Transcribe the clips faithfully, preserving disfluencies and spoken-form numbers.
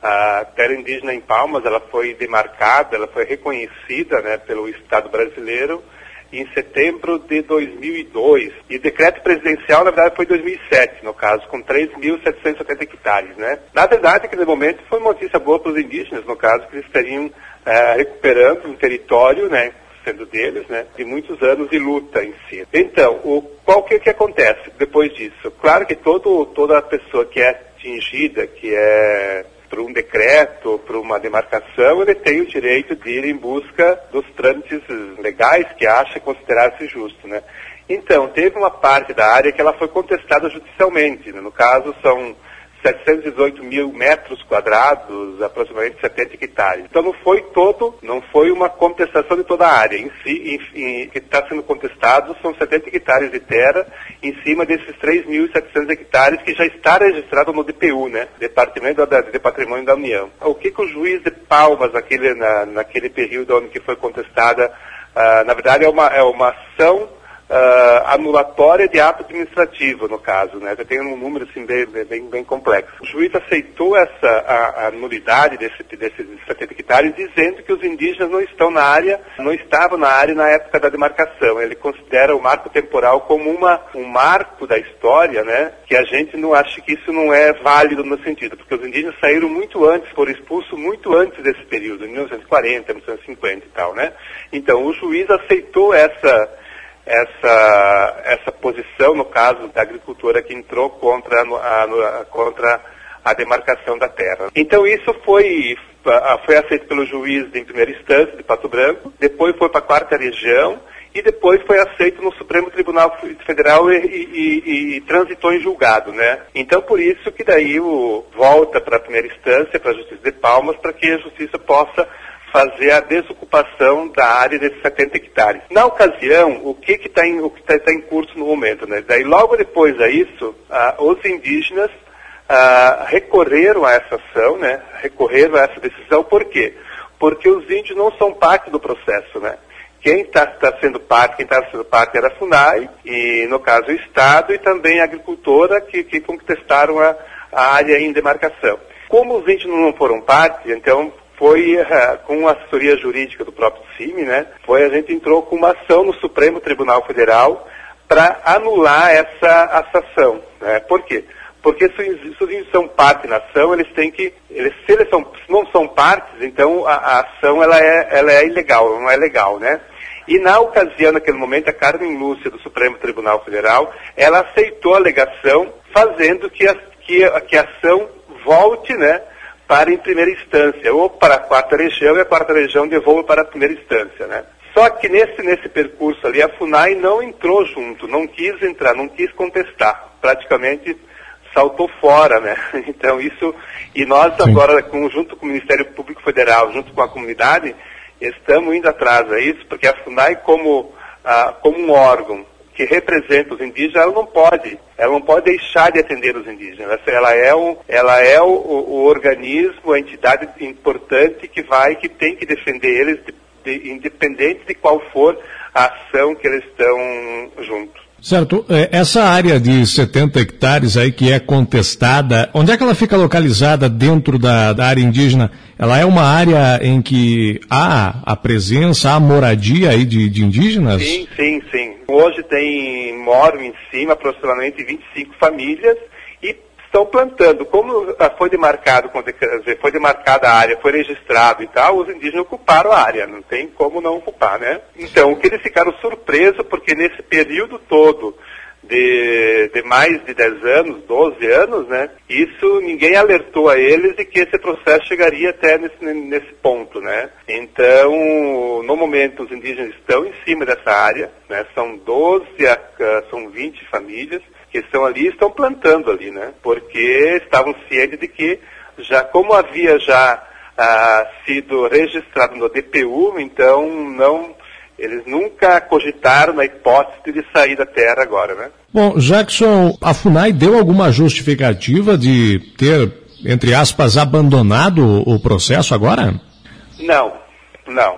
A terra indígena em Palmas, ela foi demarcada, ela foi reconhecida, né, pelo Estado brasileiro em setembro de dois mil e dois. E o decreto presidencial, na verdade, foi em dois mil e sete, no caso, com três mil setecentos e setenta hectares, né? Na verdade, naquele momento, foi uma notícia boa para os indígenas, no caso, que eles estariam eh, recuperando um território, né, sendo deles, né, de muitos anos de luta em si. Então, o, qual que, que acontece depois disso? Claro que todo, toda pessoa que é atingida, que é por um decreto, por uma demarcação, ele tem o direito de ir em busca dos trâmites legais que acha considerar-se justo, né? Então, teve uma parte da área que ela foi contestada judicialmente, né? No caso, são setecentos e dezoito mil metros quadrados, aproximadamente setenta hectares. Então não foi todo, não foi uma contestação de toda a área. Em si, em, em, que está sendo contestado são setenta hectares de terra em cima desses três mil e setecentos hectares que já está registrado no D P U, né? Departamento da, de Patrimônio da União. O que, que o juiz de Palmas, naquele, na, naquele período onde que foi contestada, uh, na verdade é uma, é uma ação Uh, anulatória de ato administrativo, no caso, né? Tem um número assim bem, bem, bem complexo. O juiz aceitou essa a, a nulidade desse, desses setenta hectares, dizendo que os indígenas não estão na área, não estavam na área na época da demarcação. Ele considera o marco temporal como uma, um marco da história, né? Que a gente não acha que isso não é válido no sentido, porque os indígenas saíram muito antes, foram expulsos muito antes desse período, em mil novecentos e quarenta, mil novecentos e cinquenta e tal, né? Então, o juiz aceitou essa essa essa posição, no caso da agricultora que entrou contra a, a, contra a demarcação da terra. Então isso foi, foi aceito pelo juiz de primeira instância de Pato Branco, depois foi para a quarta região e depois foi aceito no Supremo Tribunal Federal e, e, e, e transitou em julgado, né? Então por isso que daí o, volta para a primeira instância, para a Justiça de Palmas, para que a Justiça possa fazer a desocupação da área desses setenta hectares. Na ocasião, o que que está em, o que tá, tá em curso no momento, né? Daí logo depois a isso, ah, os indígenas ah, recorreram a essa ação, né? Recorreram a essa decisão, por quê? Porque os índios não são parte do processo, né? Quem está tá sendo parte, quem está sendo parte era a FUNAI, e no caso o Estado, e também a agricultora que, que contestaram a, a área em demarcação. Como os índios não foram parte, então foi uh, com a assessoria jurídica do próprio C I M, né? Foi, a gente entrou com uma ação no Supremo Tribunal Federal para anular essa, essa ação, né? Por quê? Porque se, se os índios são parte na ação, eles têm que, eles, se eles são, se não são partes, então a, a ação ela é, ela é ilegal, não é legal, né? E na ocasião, naquele momento, a Carmen Lúcia do Supremo Tribunal Federal, ela aceitou a alegação, fazendo que a, que, que a ação volte, né, para em primeira instância, ou para a quarta região, e a quarta região devolve para a primeira instância, né? Só que nesse, nesse percurso ali, a FUNAI não entrou junto, não quis entrar, não quis contestar, praticamente saltou fora, né? Então isso, e nós Sim. agora, com, junto com o Ministério Público Federal, junto com a comunidade, estamos indo atrás a isso, porque a FUNAI como, ah, como um órgão que representa os indígenas, ela não pode, ela não pode deixar de atender os indígenas. Ela é, um, ela é o, o, o organismo, a entidade importante que vai, que tem que defender eles, de, de, independente de qual for a ação que eles estão juntos. Certo. Essa área de setenta hectares aí que é contestada, onde é que ela fica localizada dentro da, da área indígena? Ela é uma área em que há a presença, há moradia aí de, de indígenas? Sim, sim, sim. Hoje tem, moram em cima aproximadamente vinte e cinco famílias e estão plantando. Como foi demarcado, foi demarcada a área, foi registrado e tal, os indígenas ocuparam a área, não tem como não ocupar, né? Então, o que eles ficaram surpresos, porque nesse período todo de, de mais de dez anos, doze anos, né? Isso, ninguém alertou a eles de que esse processo chegaria até nesse, nesse ponto, né? Então, no momento, os indígenas estão em cima dessa área, né? São doze, são vinte famílias, que estão ali e estão plantando ali, né? Porque estavam cientes de que, já como havia já ah, sido registrado no D P U, então não, eles nunca cogitaram na hipótese de sair da terra agora, né? Bom, Jackson, a FUNAI deu alguma justificativa de ter, entre aspas, abandonado o processo agora? Não, não.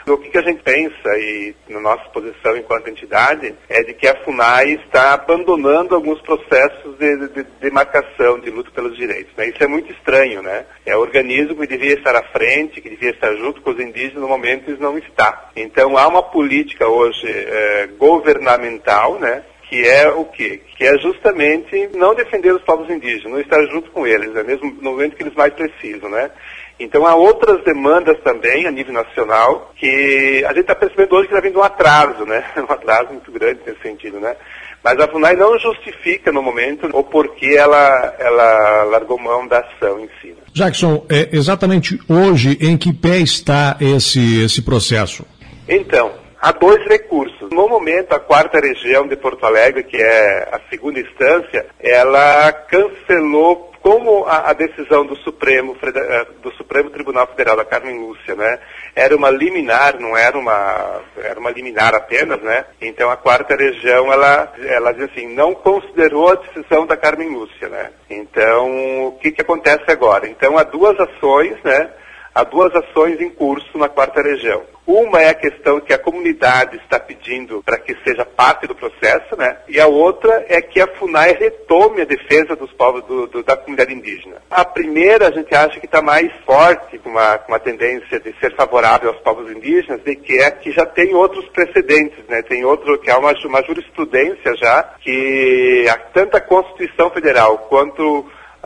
O que, que a gente pensa, e na nossa posição enquanto entidade, é de que a FUNAI está abandonando alguns processos de, de, de demarcação, de luta pelos direitos, né? Isso é muito estranho, né? É o organismo que devia estar à frente, que devia estar junto com os indígenas, no momento isso não está. Então há uma política hoje é, governamental, né? Que é o quê? Que é justamente não defender os povos indígenas, não estar junto com eles, né? Mesmo no momento que eles mais precisam, né? Então há outras demandas também a nível nacional que a gente está percebendo hoje que está vindo um atraso, né? Um atraso muito grande nesse sentido, né? Mas a FUNAI não justifica no momento o porquê ela, ela largou mão da ação em si. Jackson, é exatamente hoje em que pé está esse, esse processo? Então, há dois recursos. No momento, a quarta região de Porto Alegre, que é a segunda instância, ela cancelou como a, a decisão do Supremo, do Supremo Tribunal Federal, da Carmen Lúcia, né? Era uma liminar, não era uma, era uma liminar apenas, né? Então a quarta região, ela, ela diz assim, não considerou a decisão da Carmen Lúcia, né? Então, o que que acontece agora? Então há duas ações, né? Há duas ações em curso na quarta região. Uma é a questão que a comunidade está pedindo para que seja parte do processo, né? E a outra é que a FUNAI retome a defesa dos povos do, do, da comunidade indígena. A primeira a gente acha que está mais forte, com uma, com uma tendência de ser favorável aos povos indígenas, de que é que já tem outros precedentes, né? Tem outro, que há uma, uma jurisprudência já, que a, tanto a Constituição Federal quanto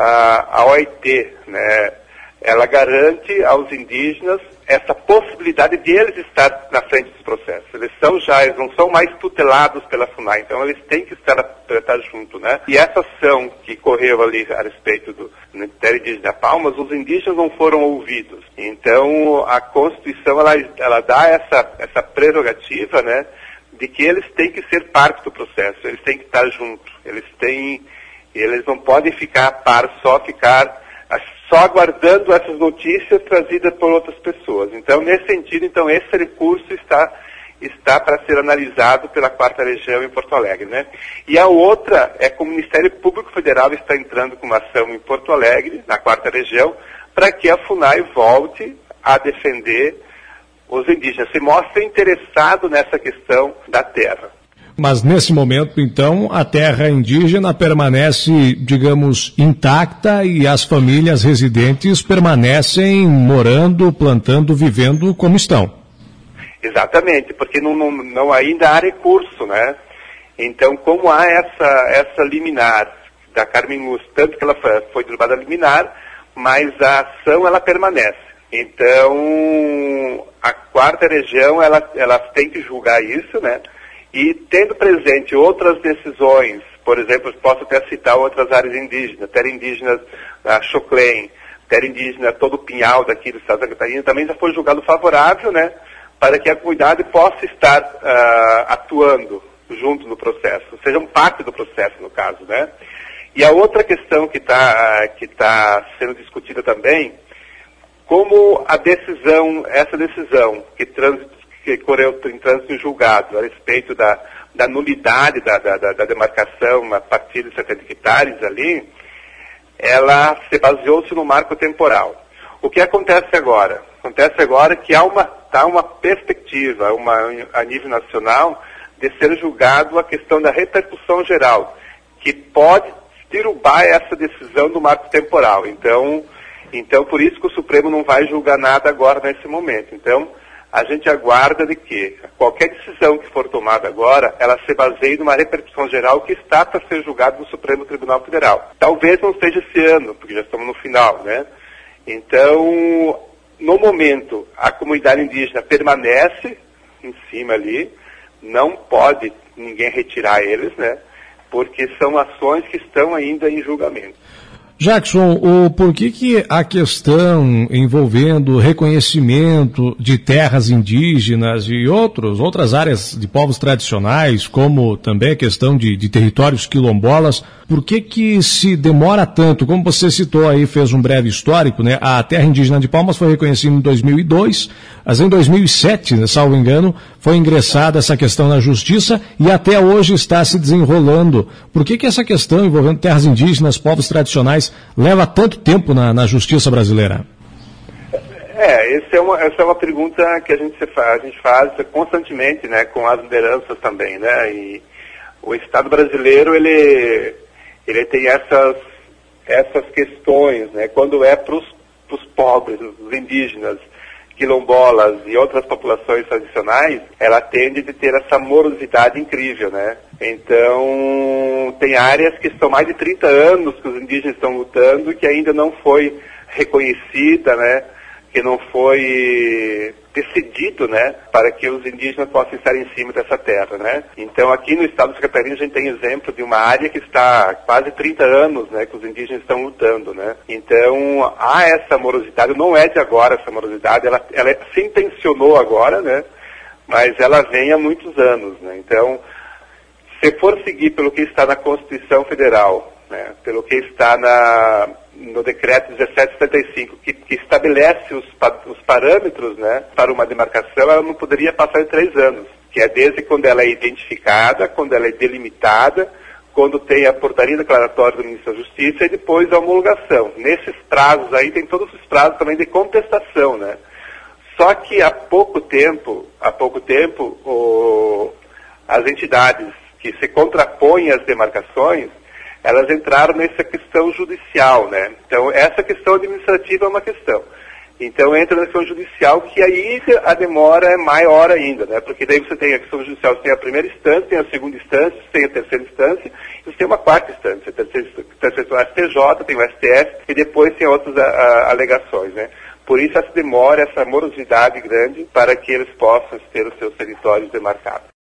a, a O I T, né? Ela garante aos indígenas essa possibilidade de eles estar na frente dos processos. Eles são já, eles não são mais tutelados pela FUNAI, então eles têm que estar, estar junto, né? E essa ação que correu ali a respeito do Ministério Indígena Palmas, os indígenas não foram ouvidos. Então a Constituição, ela, ela dá essa, essa prerrogativa, né, de que eles têm que ser parte do processo, eles têm que estar juntos, eles têm, eles não podem ficar a par, só ficar só aguardando essas notícias trazidas por outras pessoas. Então, nesse sentido, então, esse recurso está, está para ser analisado pela quarta região em Porto Alegre, né? E a outra é que o Ministério Público Federal está entrando com uma ação em Porto Alegre, na quarta região, para que a FUNAI volte a defender os indígenas, se mostre interessado nessa questão da terra. Mas nesse momento, então, a terra indígena permanece, digamos, intacta e as famílias residentes permanecem morando, plantando, vivendo como estão. Exatamente, porque não, não, não ainda há recurso, né? Então, como há essa, essa liminar da Carmen Lúcia, tanto que ela foi, foi derrubada a liminar, mas a ação ela permanece. Então, a quarta região, ela, ela tem que julgar isso, né? E tendo presente outras decisões, por exemplo, posso até citar outras áreas indígenas, terra indígena da Choclen, terra indígena todo o Pinhal daqui do estado da Catarina, também já foi julgado favorável, né, para que a comunidade possa estar uh, atuando junto no processo, sejam parte do processo, no caso, né. E a outra questão que está uh, que tá sendo discutida também, como a decisão, essa decisão que trans que correu em trânsito julgado a respeito da, da nulidade da, da, da demarcação a partir de setenta hectares ali, ela se baseou-se no marco temporal. O que acontece agora? Acontece agora que há uma, tá uma perspectiva uma, a nível nacional de ser julgado a questão da repercussão geral, que pode derrubar essa decisão do marco temporal. Então, então, por isso que o Supremo não vai julgar nada agora nesse momento. Então, a gente aguarda de que qualquer decisão que for tomada agora, ela se baseie numa repercussão geral que está para ser julgada no Supremo Tribunal Federal. Talvez não seja esse ano, porque já estamos no final, né? Então, no momento, a comunidade indígena permanece em cima ali, não pode ninguém retirar eles, né? Porque são ações que estão ainda em julgamento. Jackson, o porquê que a questão envolvendo reconhecimento de terras indígenas e outros, outras áreas de povos tradicionais, como também a questão de, de territórios quilombolas, por que que se demora tanto? Como você citou aí, fez um breve histórico, né? A terra indígena de Palmas foi reconhecida em dois mil e dois, mas em dois mil e sete, né, salvo engano, foi ingressada essa questão na justiça e até hoje está se desenrolando. Por que que essa questão envolvendo terras indígenas, povos tradicionais, leva tanto tempo na, na justiça brasileira? É, esse é uma, essa é uma pergunta que a gente, se faz, a gente faz constantemente, né, com as lideranças também, né, e o Estado brasileiro, ele, ele tem essas, essas questões, né, quando é para os pobres, os indígenas, quilombolas e outras populações tradicionais, ela tende a ter essa morosidade incrível, né? Então, tem áreas que estão mais de trinta anos que os indígenas estão lutando, que ainda não foi reconhecida, né? Que não foi decidido, né, para que os indígenas possam estar em cima dessa terra, né. Então, aqui no estado de Santa Catarina, a gente tem exemplo de uma área que está há quase trinta anos, né, que os indígenas estão lutando, né. Então, há essa morosidade, não é de agora essa morosidade, ela, ela se intencionou agora, né, mas ela vem há muitos anos, né. Então, se for seguir pelo que está na Constituição Federal, né, pelo que está na... no decreto dezessete setenta e cinco, que, que estabelece os, os parâmetros, né, para uma demarcação, ela não poderia passar de três anos, que é desde quando ela é identificada, quando ela é delimitada, quando tem a portaria declaratória do Ministério da Justiça e depois a homologação. Nesses prazos aí tem todos os prazos também de contestação, né. Só que há pouco tempo, há pouco tempo, o, as entidades que se contrapõem às demarcações, elas entraram nessa questão judicial, né? Então, essa questão administrativa é uma questão. Então, entra na questão judicial, que aí a demora é maior ainda, né? Porque daí você tem a questão judicial, você tem a primeira instância, tem a segunda instância, você tem a terceira instância, e você tem uma quarta instância. A terceira instância tem o S T J, tem o S T F, e depois tem outras a, a, alegações, né? Por isso, essa demora, essa morosidade grande, para que eles possam ter os seus territórios demarcados.